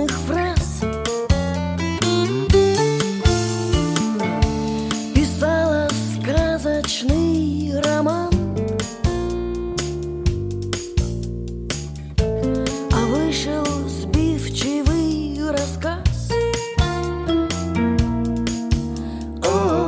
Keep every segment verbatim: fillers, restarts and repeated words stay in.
умных фраз писала сказочный роман, а вышел сбивчивый рассказ. О,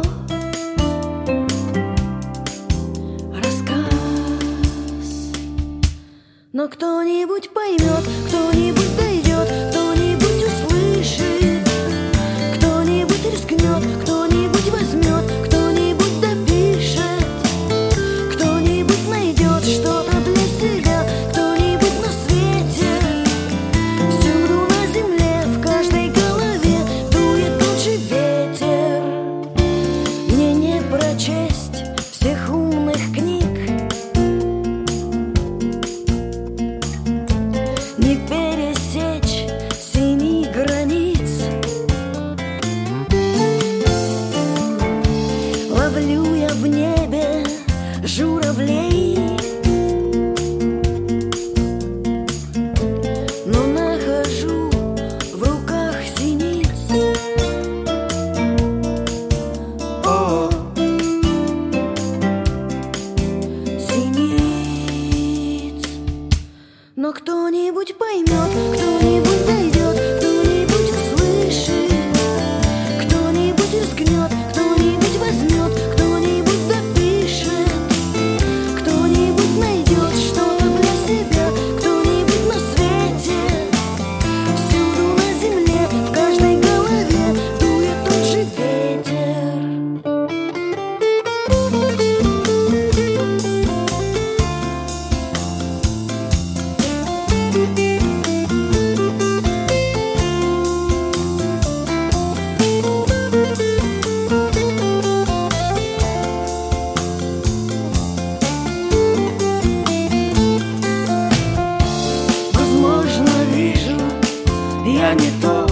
рассказ. Но кто-нибудь поймет, кто-нибудь дойдет, кто-нибудь услышит, кто-нибудь рискнет, кто-нибудь возьмет, кто-нибудь допишет, кто-нибудь найдет что-то для себя, кто-нибудь на свете. Всюду на земле, в каждой голове дует тот же ветер. Мне не прочесть всех умных книг, не пересечь синих границ. Ловлю я в небе журавлей, но нахожу в руках синиц. О, синиц. Но кто-нибудь поймет, кто-нибудь дойдет, кто-нибудь услышит, кто-нибудь рискнет, кто-нибудь возьмет, кто-нибудь допишет, кто-нибудь найдет что-то для себя, кто-нибудь на свете. Всюду на земле, в каждой голове дует тот же ветер. Возможно, вижу я не то,